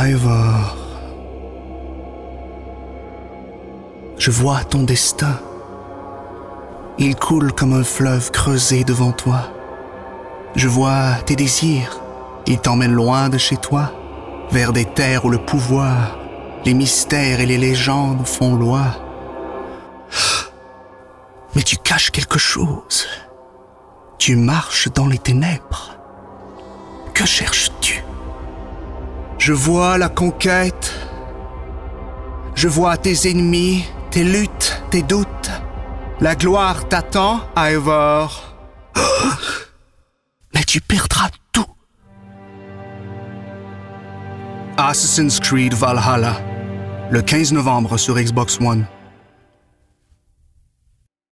Ivor, je vois ton destin. Il coule comme un fleuve creusé devant toi. Je vois tes désirs. Ils t'emmènent loin de chez toi, vers des terres où le pouvoir, les mystères et les légendes font loi. Mais tu caches quelque chose. Tu marches dans les ténèbres. Que cherches-tu? Je vois la conquête. Je vois tes ennemis, tes luttes, tes doutes. La gloire t'attend, Ivor. Mais tu perdras tout. Assassin's Creed Valhalla, le 15 novembre sur Xbox One.